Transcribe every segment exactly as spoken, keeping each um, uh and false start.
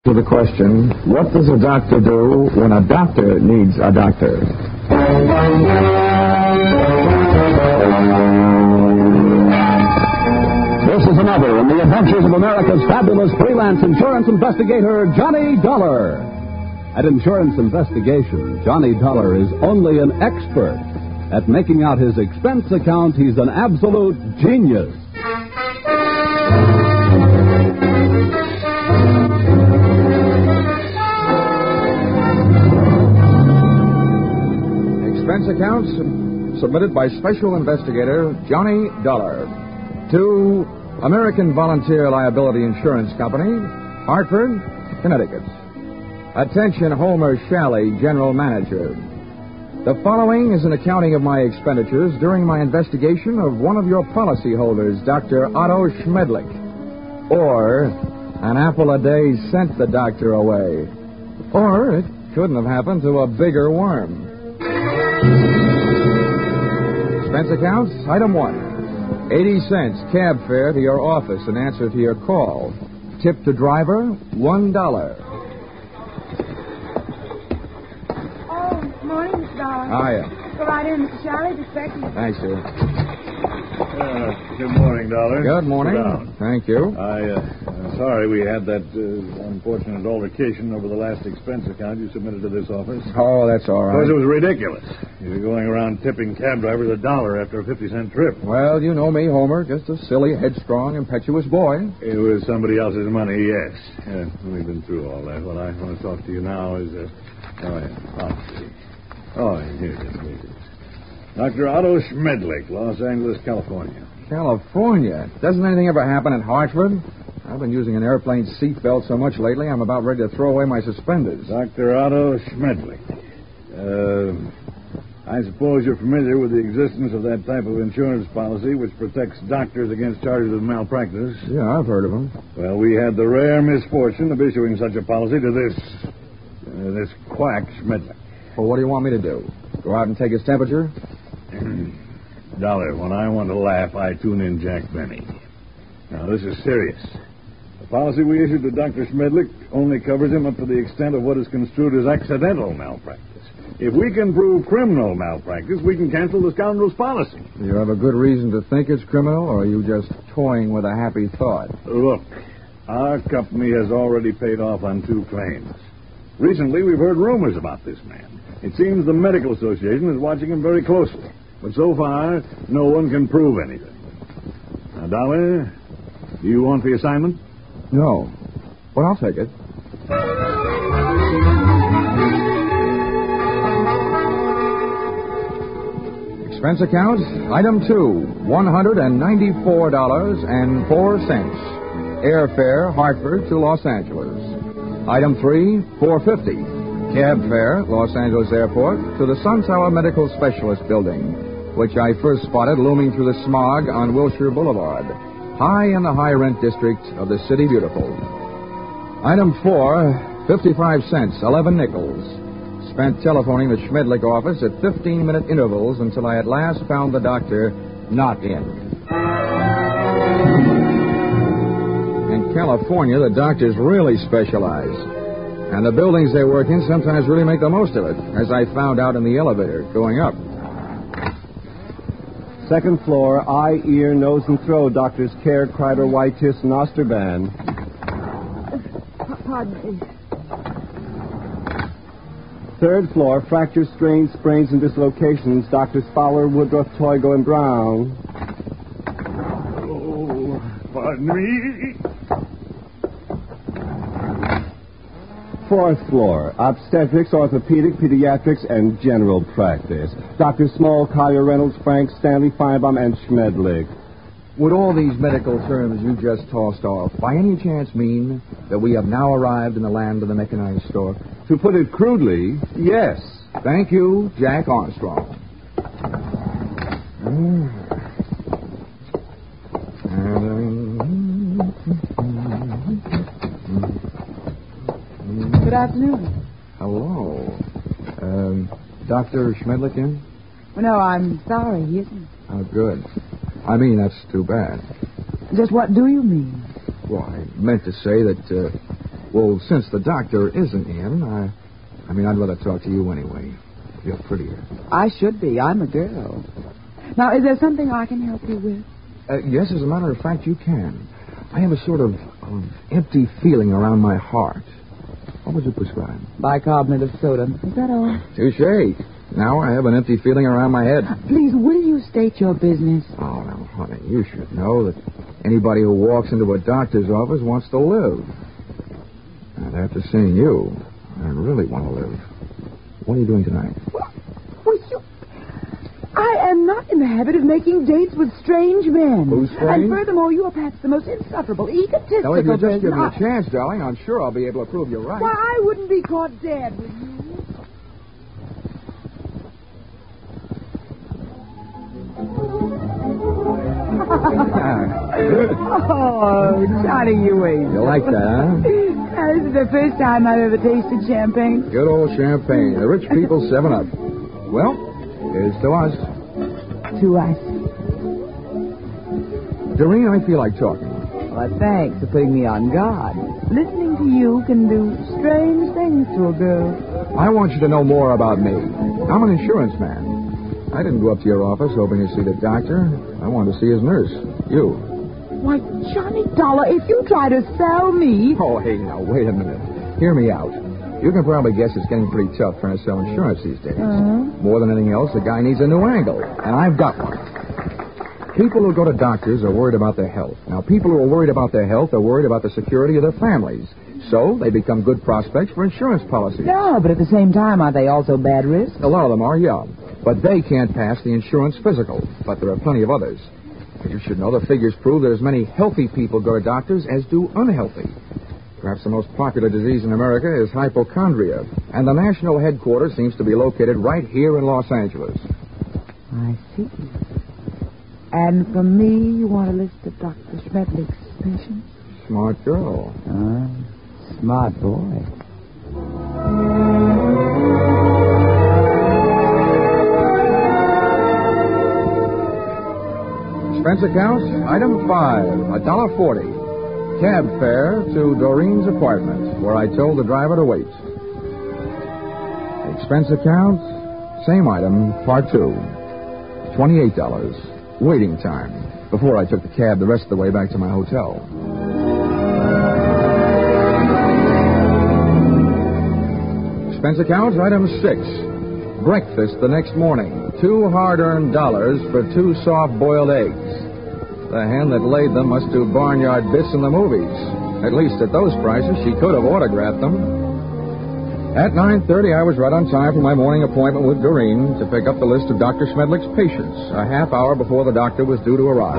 To the question, what does a doctor do when a doctor needs a doctor? This is another in the adventures of America's fabulous freelance insurance investigator, Johnny Dollar. At Insurance Investigation, Johnny Dollar is only an expert. At making out his expense account, he's an absolute genius. Expense accounts submitted by Special Investigator Johnny Dollar to American Volunteer Liability Insurance Company, Hartford, Connecticut. Attention, Homer Shalley, General Manager. The following is an accounting of my expenditures during my investigation of one of your policyholders, Doctor Otto Schmedlick. Or, an apple a day sent the doctor away. Or, it couldn't have happened to a bigger worm. Expense accounts, item one. eighty cents cab fare to your office in answer to your call. Tip to driver, one dollar. Oh, morning, Mister Dollar. Hiya. Go right in, Mister Shalley. Expect you. Thanks, sir. Uh, good morning, Dollar. Good morning. Sit down. Thank you. I, uh, I'm sorry we had that uh, unfortunate altercation over the last expense account you submitted to this office. Oh, that's all right. Because it was ridiculous. You're going around tipping cab drivers a dollar after a fifty-cent trip. Well, you know me, Homer. Just a silly, headstrong, impetuous boy. It was somebody else's money, yes. Yeah, we've been through all that. What I want to talk to you now is... Uh, oh, yeah. Oh, oh, here it is. Here it is. Doctor Otto Schmedlick, Los Angeles, California. California? Doesn't anything ever happen in Hartford? I've been using an airplane seatbelt so much lately, I'm about ready to throw away my suspenders. Doctor Otto Schmedlick. Uh, I suppose you're familiar with the existence of that type of insurance policy which protects doctors against charges of malpractice. Yeah, I've heard of them. Well, we had the rare misfortune of issuing such a policy to this, uh, this quack Schmedlick. Well, what do you want me to do? Go out and take his temperature? Dollar, when I want to laugh, I tune in Jack Benny. Now, this is serious. The policy we issued to Doctor Schmedlick only covers him up to the extent of what is construed as accidental malpractice. If we can prove criminal malpractice, we can cancel the scoundrel's policy. Do you have a good reason to think it's criminal, or are you just toying with a happy thought? Look, our company has already paid off on two claims. Recently, we've heard rumors about this man. It seems the Medical Association is watching him very closely. But so far, no one can prove anything. Now, Dollar, do you want the assignment? No. Well, I'll take it. Expense account, item two, one hundred ninety-four dollars and four cents. Airfare, Hartford to Los Angeles. Item three, four hundred fifty dollars. Cab fare, Los Angeles Airport to the Sun Tower Medical Specialist Building, which I first spotted looming through the smog on Wilshire Boulevard, high in the high-rent district of the City Beautiful. Item four, fifty-five cents, eleven nickels. Spent telephoning the Schmedlick office at fifteen-minute intervals until I at last found the doctor not in. In California, the doctors really specialize. And the buildings they work in sometimes really make the most of it, as I found out in the elevator going up. Second floor, eye, ear, nose, and throat. Doctors Care, Kreider, Whitetis, and Osterban. Uh, pardon me. Third floor, fractures, strains, sprains, and dislocations. Doctors Fowler, Woodruff, Toigo, and Brown. Oh, pardon me. Fourth floor, obstetrics, orthopedic, pediatrics, and general practice. Doctor Small, Collier, Reynolds, Frank, Stanley, Feinbaum, and Schmedlick. Would all these medical terms you just tossed off by any chance mean that we have now arrived in the land of the mechanized stork? To put it crudely, yes. Thank you, Jack Armstrong. Good afternoon. Hello. Um, Doctor Schmedlick in? Well, no, I'm sorry, he isn't. Oh, good. I mean, that's too bad. Just what do you mean? Well, I meant to say that, uh, Well, since the doctor isn't in, I, I mean, I'd rather talk to you anyway. You're prettier. I should be. I'm a girl. Now, is there something I can help you with? Uh, yes, as a matter of fact, you can. I have a sort of, of empty feeling around my heart. What would you prescribe? Bicarbonate of soda. Is that all? Touche. Now I have an empty feeling around my head. Please, will you state your business? Oh, now, honey, you should know that anybody who walks into a doctor's office wants to live. And after seeing you, I really want to live. What are you doing tonight? Well, well, you... I am not in the habit of making dates with strange men. Who's strange? And furthermore, you are perhaps the most insufferable, egotistical Now, if you just person give me I- a chance, darling, I'm sure I'll be able to prove you're right. Why, I wouldn't be caught dead, would you? Oh, Johnny, you ain't. You like that, huh? Now, this is the first time I've ever tasted champagne. Good old champagne. The rich people's seven up. Well, here's to us. To us. Doreen, I feel like talking. Well, thanks for putting me on guard. Listening to you can do strange things to a girl. I want you to know more about me. I'm an insurance man. I didn't go up to your office hoping to see the doctor. I wanted to see his nurse. You. Why, Johnny Dollar, if you try to sell me... Oh, hey, now, wait a minute. Hear me out. You can probably guess it's getting pretty tough trying to sell insurance these days. Uh-huh. More than anything else, the guy needs a new angle, and I've got one. People who go to doctors are worried about their health. Now, people who are worried about their health are worried about the security of their families. So they become good prospects for insurance policies. No, but at the same time, are they also bad risks? A lot of them are, yeah. But they can't pass the insurance physical. But there are plenty of others. But you should know the figures prove that as many healthy people go to doctors as do unhealthy. Perhaps the most popular disease in America is hypochondria. And the national headquarters seems to be located right here in Los Angeles. I see. And from me, you want a list of Doctor Schmedlick's patients? Smart girl. Ah, smart boy. Expense account, item five, a dollar forty. Cab fare to Doreen's apartment, where I told the driver to wait. Expense account, same item, part two. Twenty-eight dollars. Waiting time. Before I took the cab the rest of the way back to my hotel. Expense account, item six. Breakfast the next morning. Two hard-earned dollars for two soft-boiled eggs. The hen that laid them must do barnyard bits in the movies. At least at those prices, she could have autographed them. At nine thirty, I was right on time for my morning appointment with Doreen to pick up the list of Doctor Schmedlick's patients, a half hour before the doctor was due to arrive.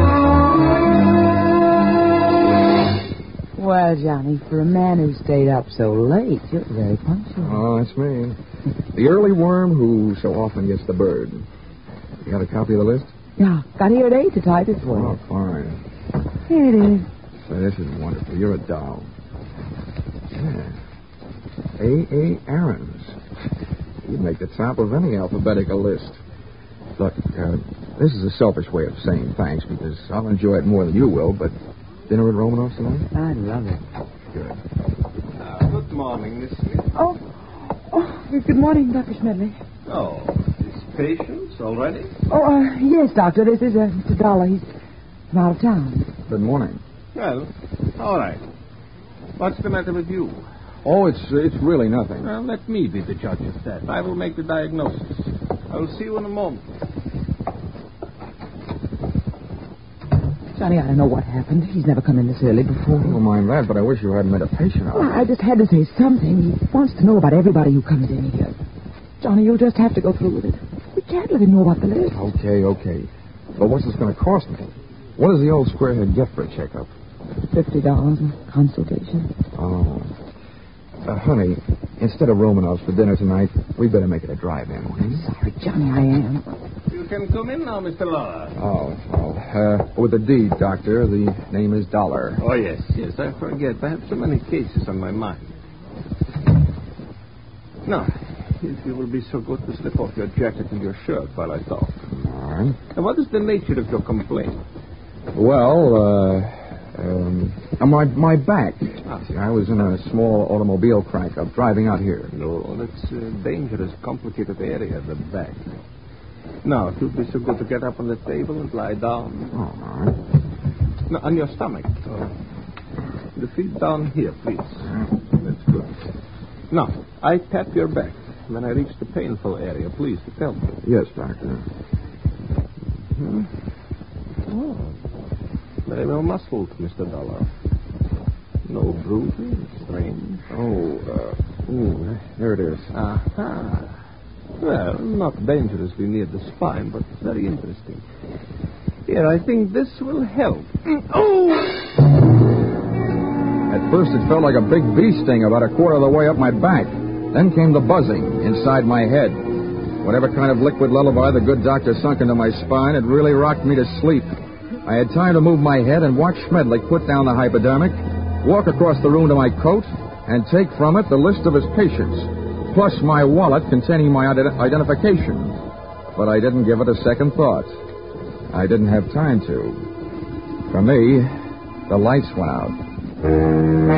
Well, Johnny, for a man who stayed up so late, you're very punctual. Oh, that's me. The early worm who so often gets the bird. You got a copy of the list? Yeah, got here at eight to type it for Oh, you. fine. Here it is. So this is wonderful. You're a doll. Yeah. A A. Aarons. You'd make the top of any alphabetical list. Look, uh, this is a selfish way of saying thanks because I'll enjoy it more than you will, but dinner at Romanoff's tonight? I love it. Good. Uh, good morning, Miss Smith. Oh, oh, good morning, Doctor Schmedlick. Oh, his patients already? Oh, uh, yes, Doctor. This is uh, Mister Dollar. He's from out of town. Good morning. Well, all right. What's the matter with you? Oh, it's it's really nothing. Well, let me be the judge of that. I will make the diagnosis. I'll see you in a moment. Johnny, I don't know what happened. He's never come in this early before. I don't mind that, but I wish you hadn't made a patient out. Well, I just had to say something. He wants to know about everybody who comes in here. Johnny, you'll just have to go through with it. We can't let him know about the list. Okay, okay. But what's this going to cost me? What does the old squarehead get for a checkup? Fifty dollars a consultation. Oh. Uh, honey, instead of Romanoff's for dinner tonight, we better make it a drive-in. Hmm? Sorry, Johnny, I am. You can come in now, Mister Lawler. Oh, well, uh, with a D, Doctor. The name is Dollar. Oh, yes, yes, I forget. I have so many cases on my mind. Now, if you will be so good to slip off your jacket and your shirt while I talk. All right. And what is the nature of your complaint? Well, uh, Um, uh, my, my back. See, I was in a small automobile crack-up driving out here. No, that's a dangerous, complicated area, the back. Now, if you'd be so good to get up on the table and lie down. Oh, all right. No, on your stomach. Oh. The feet down here, please. That's good. Now, I tap your back. When I reach the painful area, please tell me. Yes, Doctor. Hmm? Oh, very well muscled, Mister Dollar. No bruising, strange. Oh, uh, ooh, there it is. Aha. Well, not dangerously near the spine, but very interesting. Here, I think this will help. Oh! At first, it felt like a big bee sting about a quarter of the way up my back. Then came the buzzing inside my head. Whatever kind of liquid lullaby the good doctor sunk into my spine, it really rocked me to sleep. I had time to move my head and watch Smedley put down the hypodermic, walk across the room to my coat, and take from it the list of his patients, plus my wallet containing my ident- identification. But I didn't give it a second thought. I didn't have time to. For me, the lights went out.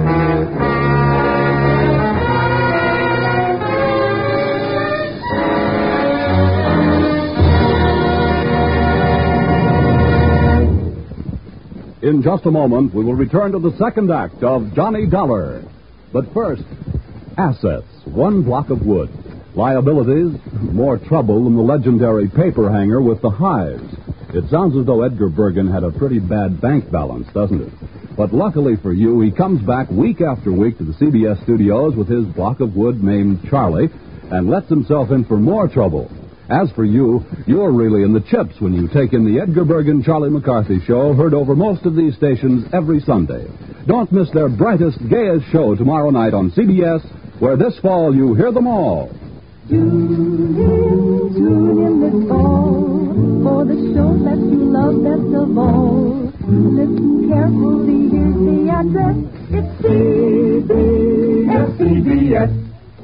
In just a moment, we will return to the second act of Johnny Dollar. But first, assets, one block of wood. Liabilities, more trouble than the legendary paper hanger with the hives. It sounds as though Edgar Bergen had a pretty bad bank balance, doesn't it? But luckily for you, he comes back week after week to the C B S studios with his block of wood named Charlie and lets himself in for more trouble. As for you, you're really in the chips when you take in the Edgar Bergen Charlie McCarthy show, heard over most of these stations every Sunday. Don't miss their brightest, gayest show tomorrow night on C B S, where this fall you hear them all. Tune in, tune in this fall for the show that you love best of all. Listen carefully, here's the address. It's C B S, C B S.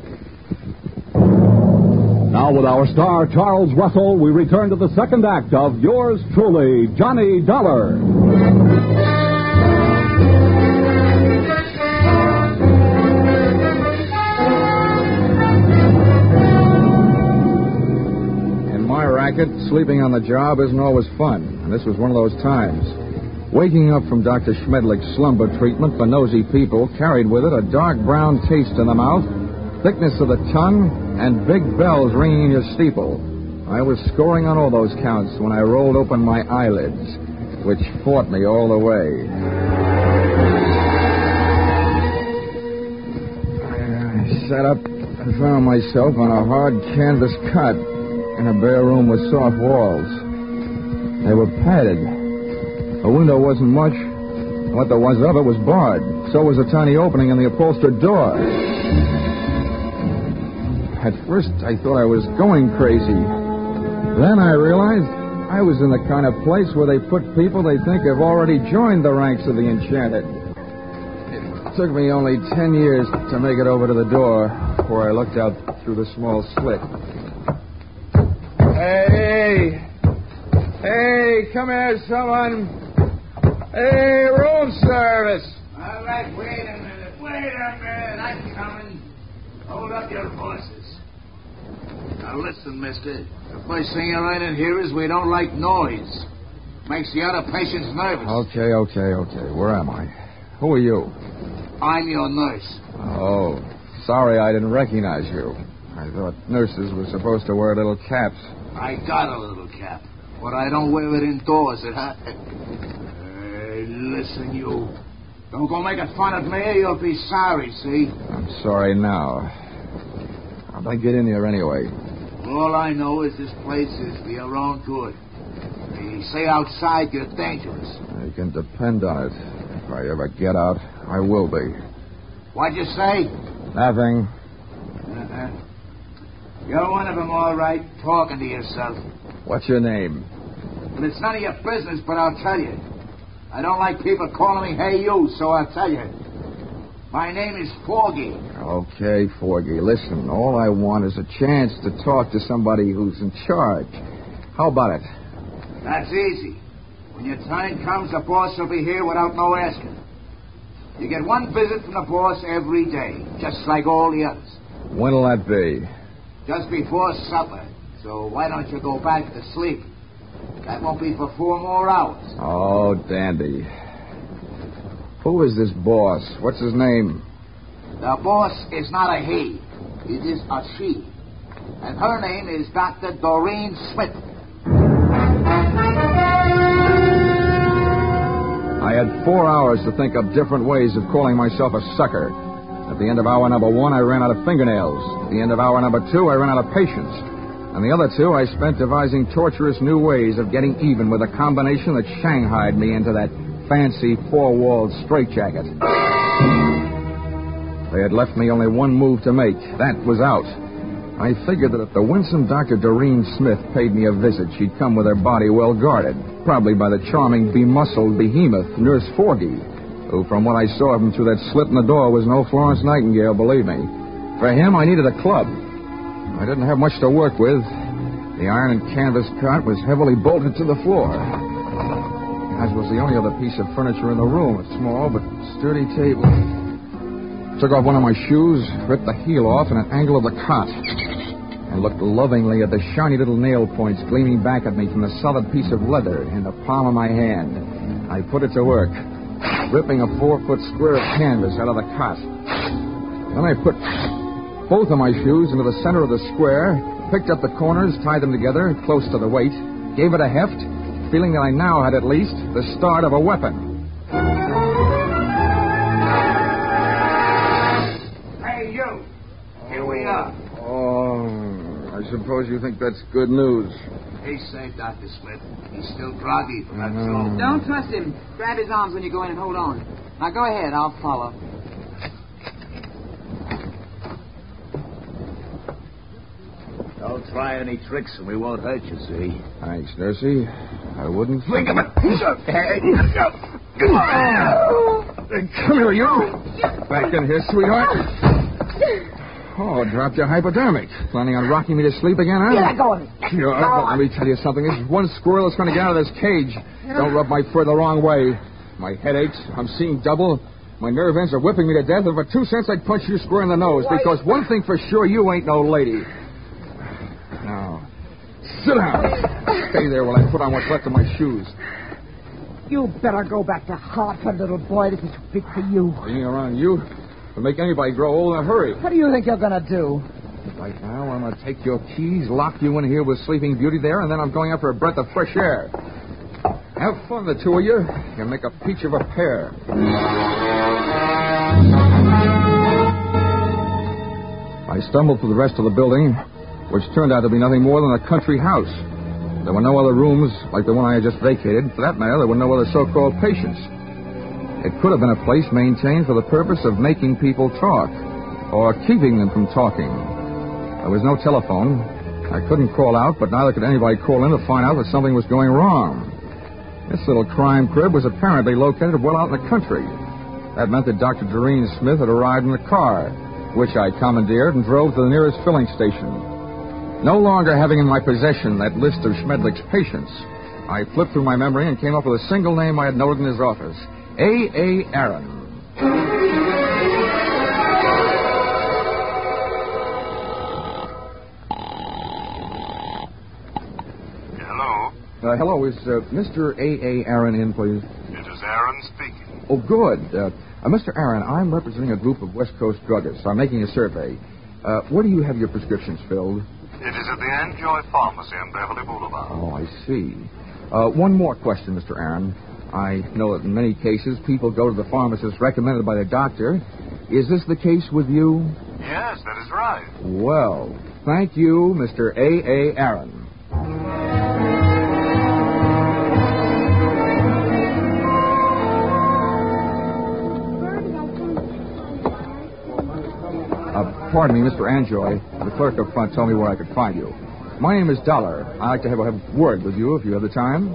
Now, with our star, Charles Russell, we return to the second act of yours truly, Johnny Dollar. In my racket, sleeping on the job isn't always fun, and this was one of those times. Waking up from Doctor Schmedlick's slumber treatment for nosy people carried with it a dark brown taste in the mouth, thickness of the tongue, and big bells ringing in your steeple. I was scoring on all those counts when I rolled open my eyelids, which fought me all the way. I sat up and found myself on a hard canvas cot in a bare room with soft walls. They were padded. The window wasn't much. What there was of it was barred. So was a tiny opening in the upholstered door. At first, I thought I was going crazy. Then I realized I was in the kind of place where they put people they think have already joined the ranks of the enchanted. It took me only ten years to make it over to the door, where I looked out through the small slit. Hey! Hey, come here, someone! Hey, room service! All right, wait a minute, wait a minute, I'm coming. Hold up your horses. Now listen, mister. The first thing you run in here is we don't like noise. Makes the other patients nervous. Okay, okay, okay. Where am I? Who are you? I'm your nurse. Oh, sorry I didn't recognize you. I thought nurses were supposed to wear little caps. I got a little cap, but I don't wear it indoors. It ha- Hey, listen, you. Don't go making fun of me or you'll be sorry, see? I'm sorry now. How'd I get in here anyway? All I know is this place is for your own good. They say outside you're dangerous. You can depend on it. If I ever get out, I will be. What'd you say? Nothing. Uh-huh. You're one of them, all right, talking to yourself. What's your name? Well, it's none of your business, but I'll tell you. I don't like people calling me hey you, so I'll tell you. My name is Forgy. Okay, Forgy. Listen, all I want is a chance to talk to somebody who's in charge. How about it? That's easy. When your time comes, the boss will be here without no asking. You get one visit from the boss every day, just like all the others. When'll that be? Just before supper. So why don't you go back to sleep? That won't be for four more hours. Oh, dandy. Who is this boss? What's his name? The boss is not a he. It is a she. And her name is Doctor Doreen Smith. I had four hours to think of different ways of calling myself a sucker. At the end of hour number one, I ran out of fingernails. At the end of hour number two, I ran out of patience. And the other two, I spent devising torturous new ways of getting even with a combination that shanghaied me into that fancy four-walled straitjacket. They had left me only one move to make. That was out. I figured that if the winsome Doctor Doreen Smith paid me a visit, she'd come with her body well guarded, probably by the charming, bemuscled behemoth, Nurse Forgy, who, from what I saw of him through that slit in the door, was no Florence Nightingale, believe me. For him, I needed a club. I didn't have much to work with. The iron and canvas cot was heavily bolted to the floor, as was the only other piece of furniture in the room, a small but sturdy table. Took off one of my shoes, ripped the heel off in an angle of the cot, and looked lovingly at the shiny little nail points gleaming back at me from the solid piece of leather in the palm of my hand. I put it to work, ripping a four-foot square of canvas out of the cot. Then I put both of my shoes into the center of the square, picked up the corners, tied them together close to the weight, gave it a heft, feeling that I now had at least the start of a weapon. Hey, you! Here we are. Oh, I suppose you think that's good news. He's safe, Doctor Smith. He's still groggy from that Mm-hmm. smoke. Don't trust him. Grab his arms when you go in and hold on. Now go ahead. I'll follow. Don't try any tricks and we won't hurt you, see? Thanks, Nursey. I wouldn't Think of it. Hey, Come here, you. Back in here, sweetheart. Oh, dropped your hypodermic. Planning on rocking me to sleep again, huh? Get that going. Sure, but let me tell you something. There's one squirrel that's going to get out of this cage. Don't rub my fur the wrong way. My head aches. I'm seeing double. My nerve ends are whipping me to death. And for two cents, I'd punch you square in the nose. Because one thing for sure, you ain't no lady. Now, sit down. Stay there while I put on what's left of my shoes. You better go back to Hartford, little boy. This is too big for you. Being around you will make anybody grow old in a hurry. What do you think you're going to do? Right now, I'm going to take your keys, lock you in here with Sleeping Beauty there, and then I'm going out for a breath of fresh air. Have fun, the two of you. You'll make a peach of a pair. I stumbled through the rest of the building, which turned out to be nothing more than a country house. There were no other rooms like the one I had just vacated. For that matter, there were no other so-called patients. It could have been a place maintained for the purpose of making people talk, or keeping them from talking. There was no telephone. I couldn't call out, but neither could anybody call in to find out that something was going wrong. This little crime crib was apparently located well out in the country. That meant that Doctor Doreen Smith had arrived in a car, which I commandeered and drove to the nearest filling station. No longer having in my possession that list of Schmedlick's patients, I flipped through my memory and came up with a single name I had noted in his office. A A. Aaron. Hello? Uh, hello, is uh, Mister A A. Aaron in, please? It is Aaron speaking. Oh, good. Uh, uh, Mister Aaron, I'm representing a group of West Coast druggists. I'm making a survey. Uh, where do you have your prescriptions filled? It is at the Enjoy Pharmacy on Beverly Boulevard. Oh, I see. Uh, one more question, Mister Aaron. I know that in many cases people go to the pharmacist recommended by the doctor. Is this the case with you? Yes, that is right. Well, thank you, Mister A A. Aaron. Uh, pardon me, Mister Anjoy. The clerk up front told me where I could find you. My name is Dollar. I'd like to have a word with you if you have the time.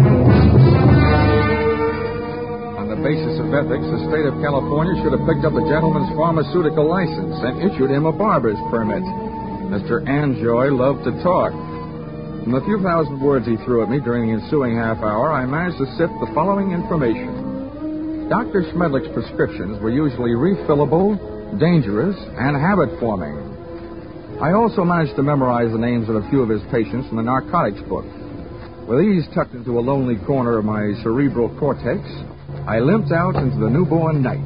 On the basis of ethics, the state of California should have picked up a gentleman's pharmaceutical license and issued him a barber's permit. Mister Anjoy loved to talk. From the few thousand words he threw at me during the ensuing half hour, I managed to sift the following information. Doctor Smedlick's prescriptions were usually refillable, dangerous, and habit-forming. I also managed to memorize the names of a few of his patients from the narcotics book. With these tucked into a lonely corner of my cerebral cortex, I limped out into the newborn night.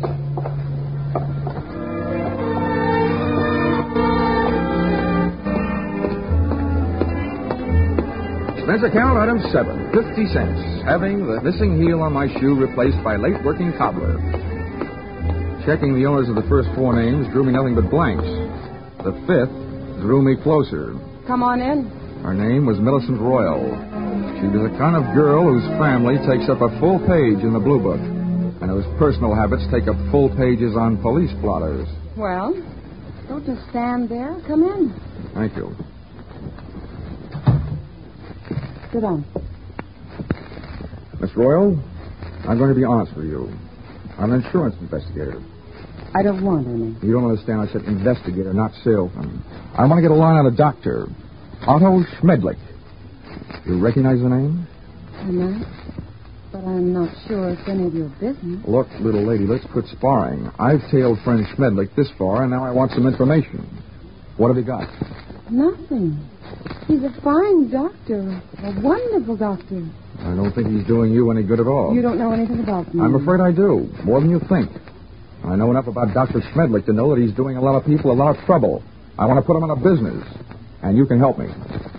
Expense account item seven, fifty cents, having the missing heel on my shoe replaced by late working cobbler. Checking the owners of the first four names drew me nothing but blanks. The fifth drew me closer. Come on in. Her name was Millicent Royal. She was the kind of girl whose family takes up a full page in the Blue Book, and whose personal habits take up full pages on police blotters. Well, don't just stand there. Come in. Thank you. Sit down. Miss Royal, I'm going to be honest with you. I'm an insurance investigator. I don't want any. You don't understand. I said investigator, not salesman. I want to get a line on a doctor. Otto Schmedlick. You recognize the name? I might, but I'm not sure it's any of your business. Look, little lady, let's quit sparring. I've tailed friend Schmedlick this far, and now I want some information. What have you got? Nothing. He's a fine doctor, a wonderful doctor. I don't think he's doing you any good at all. You don't know anything about me. I'm afraid I do, more than you think. I know enough about Doctor Schmedlick to know that he's doing a lot of people a lot of trouble. I want to put him out of business, and you can help me.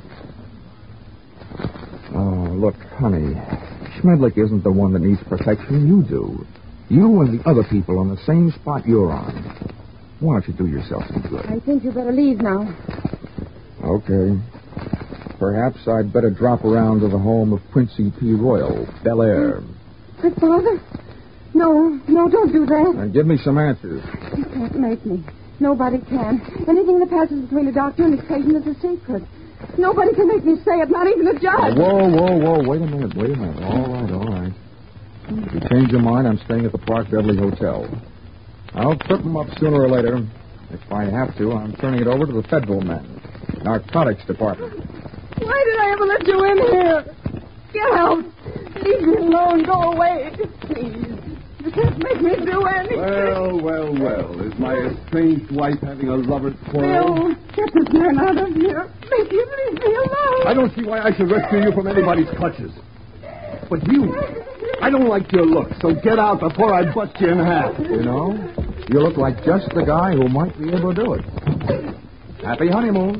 Oh, look, honey, Schmedlick isn't the one that needs protection. You do. You and the other people on the same spot you're on. Why don't you do yourself some good? I think you better leave now. Okay. Perhaps I'd better drop around to the home of Quincy P. Royal, Bel Air. Good father? No, no, don't do that. And give me some answers. You can't make me. Nobody can. Anything that passes between a doctor and his patient is a secret. Nobody can make me say it, not even a judge. Whoa, whoa, whoa. Wait a minute, wait a minute. All right, all right. If you change your mind, I'm staying at the Park Beverly Hotel. I'll trip them up sooner or later. If I have to, I'm turning it over to the federal men. Narcotics Department. Why did I ever let you in here? Get out. Leave me alone. Go away. Please. You can't make me do anything. Well, well, well. Is my estranged wife having a lover's quarrel? Bill, get this man out of here. Make him leave me alone. I don't see why I should rescue you from anybody's clutches. But you, I don't like your look, so get out before I bust you in half. You know, you look like just the guy who might be able to do it. Happy honeymoon.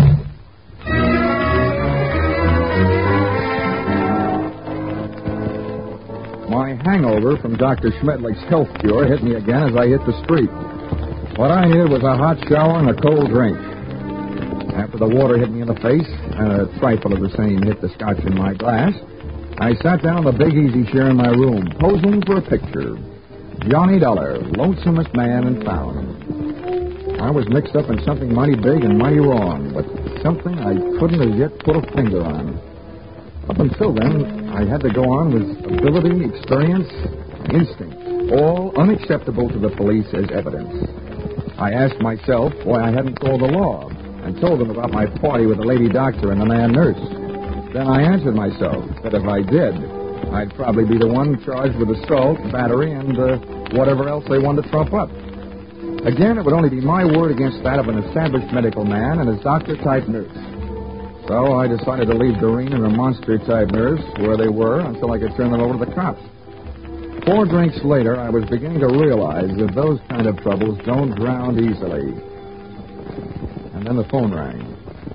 My hangover from Doctor Schmedlick's health cure hit me again as I hit the street. What I needed was a hot shower and a cold drink. After the water hit me in the face, and a trifle of the same hit the scotch in my glass, I sat down on the big easy chair in my room, posing for a picture. Johnny Dollar, lonesomest man in town. I was mixed up in something mighty big and mighty wrong, but something I couldn't as yet put a finger on. Up until then, I had to go on with ability, experience, instinct, all unacceptable to the police as evidence. I asked myself why I hadn't called the law and told them about my party with the lady doctor and the man nurse. Then I answered myself that if I did, I'd probably be the one charged with assault, battery, and uh, whatever else they wanted to trump up. Again, it would only be my word against that of an established medical man and his doctor-type nurse. So I decided to leave Doreen and her monster-type nurse where they were until I could turn them over to the cops. Four drinks later, I was beginning to realize that those kind of troubles don't drown easily. And then the phone rang.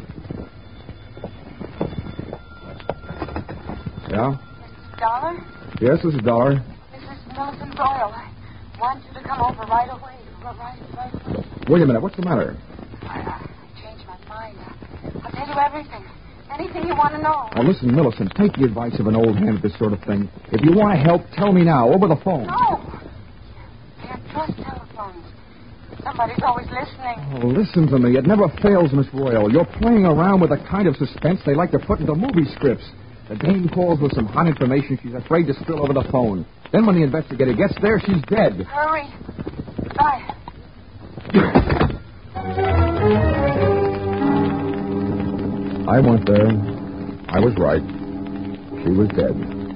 Yeah? Dollar? Yes, this is Dollar. This is Millicent Royal. I want you to come over right away. Right, right away. Wait a minute. What's the matter? I, I changed my mind. I'll tell you everything. Anything you want to know. Now, listen, Millicent, take the advice of an old hand at this sort of thing. If you want to help, tell me now, over the phone. No. They're trust telephones. Somebody's always listening. Oh, listen to me. It never fails, Miss Royal. You're playing around with the kind of suspense they like to put into movie scripts. The dame calls with some hot information she's afraid to spill over the phone. Then when the investigator gets there, she's dead. Hurry. Bye. I went there, I was right. She was dead.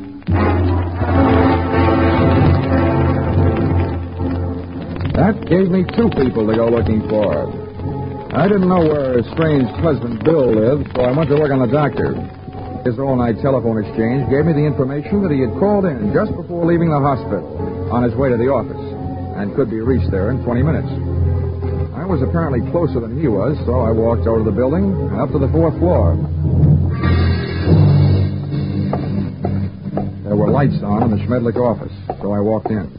That gave me two people to go looking for. I didn't know where her estranged husband Bill lived, so I went to look on the doctor. His all-night telephone exchange gave me the information that he had called in just before leaving the hospital on his way to the office and could be reached there in twenty minutes. I was apparently closer than he was, so I walked over to the building and up to the fourth floor. There were lights on in the Schmedlick office, so I walked in.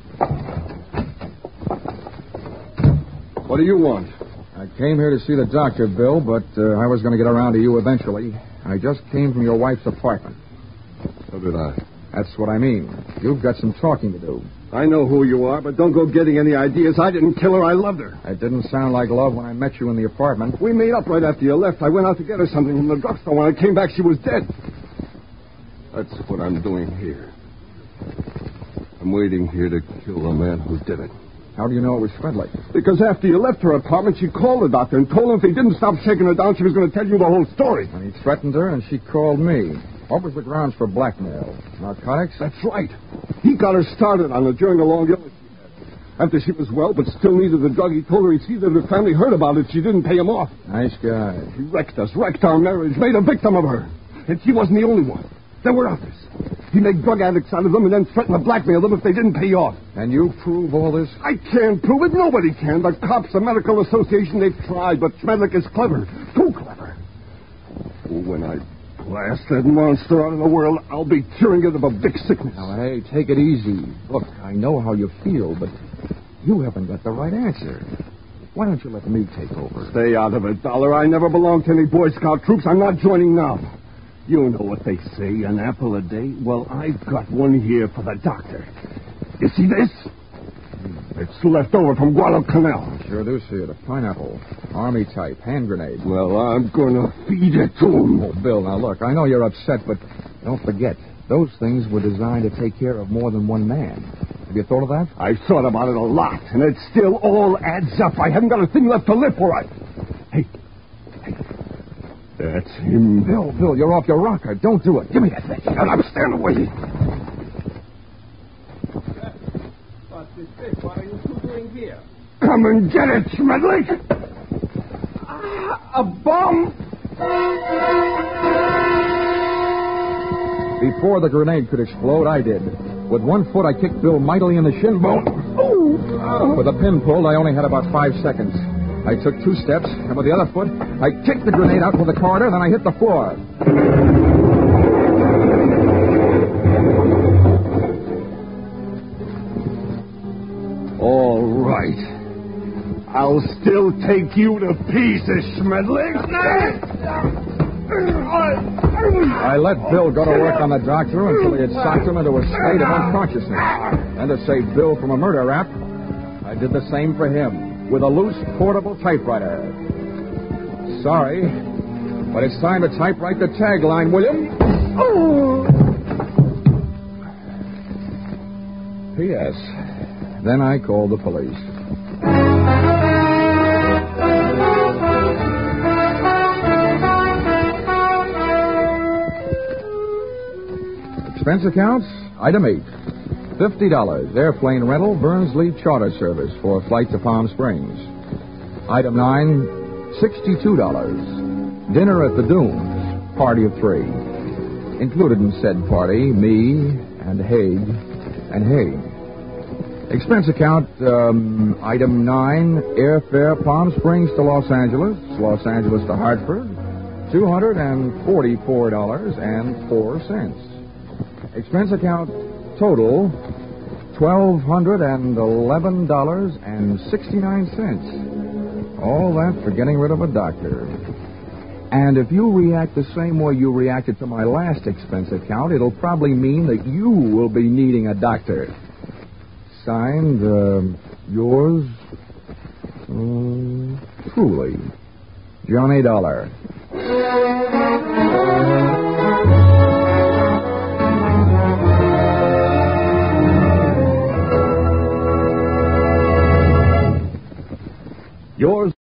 What do you want? I came here to see the doctor, Bill, but uh, I was going to get around to you eventually. I just came from your wife's apartment. So did I. That's what I mean. You've got some talking to do. I know who you are, but don't go getting any ideas. I didn't kill her. I loved her. It didn't sound like love when I met you in the apartment. We made up right after you left. I went out to get her something from the drugstore. When I came back, she was dead. That's what I'm doing here. I'm waiting here to kill the man who did it. How do you know it was Schmedlick? Because after you left her apartment, she called the doctor and told him if he didn't stop shaking her down, she was going to tell you the whole story. And he threatened her, and she called me. What was the grounds for blackmail? Narcotics? That's right. He got her started on it during a long illness she had. After she was well, but still needed the drug, he told her he'd see that her family heard about it. She didn't pay him off. Nice guy. He wrecked us, wrecked our marriage, made a victim of her. And she wasn't the only one. There were others. He made drug addicts out of them and then threatened to blackmail them if they didn't pay off. And you prove all this? I can't prove it. Nobody can. The cops, the medical association, they've tried, but Schmedlick is clever. Too clever. When I blast that monster out of the world, I'll be curing it of a big sickness. Now, hey, take it easy. Look, I know how you feel, but you haven't got the right answer. Why don't you let me take over? Stay out of it, Dollar. I never belonged to any Boy Scout troops. I'm not joining now. You know what they say, an apple a day? Well, I've got one here for the doctor. You see this? It's left over from Guadalcanal. I sure do see it. A pineapple. Army type. Hand grenade. Well, I'm going to feed it to him. Oh, Bill, now look, I know you're upset, but don't forget, those things were designed to take care of more than one man. Have you thought of that? I've thought about it a lot, and it still all adds up. I haven't got a thing left to live for. I... Hey, hey. That's him. Bill, Bill, you're off your rocker. Don't do it. Give me that thing. Shut up, stand away. What's this thing? What are you two doing here? Come and get it, Schmedlick. Ah, a bomb? Before the grenade could explode, I did. With one foot, I kicked Bill mightily in the shin bone. Oh. With a pin pulled, I only had about five seconds. I took two steps, and with the other foot, I kicked the grenade out to the corridor, then I hit the floor. All right. I'll still take you to pieces, Schmedlick. I let Bill go to work on the doctor until he had socked him into a state of unconsciousness. And to save Bill from a murder rap, I did the same for him. With a loose, portable typewriter. Sorry, but it's time to typewrite the tagline, William. Oh. P S Then I called the police. Expense accounts, item eight. fifty dollars, airplane rental, Burnsley Charter Service for flight to Palm Springs. Item nine, sixty-two dollars, dinner at the Dunes, party of three. Included in said party, me and Haig and Haig. Expense account, um, item nine, airfare Palm Springs to Los Angeles, Los Angeles to Hartford, two hundred forty-four dollars and four cents. Expense account, total, twelve hundred eleven dollars and sixty-nine cents. All that for getting rid of a doctor. And if you react the same way you reacted to my last expense account, it'll probably mean that you will be needing a doctor. Signed, uh, yours, uh, truly, Johnny Dollar.